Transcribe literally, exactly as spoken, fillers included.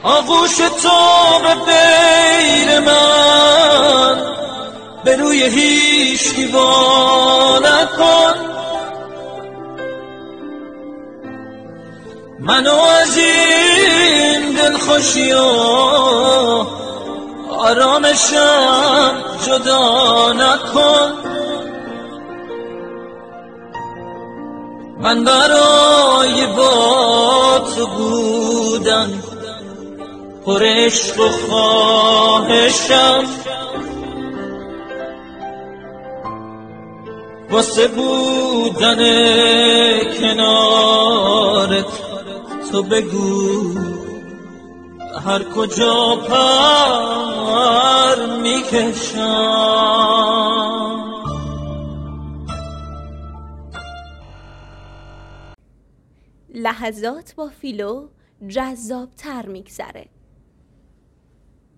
آغوش تو به غیر من به روی هیچکی وا نکن. منو از این دلخوشی و آرامشم جدا نکن. من برای با تو بودن پر عشق و خواهشم، واسه بودن کنارت تو بگو هر کجا پر میکشم. لحظات با فیلو جذاب تر میگذره.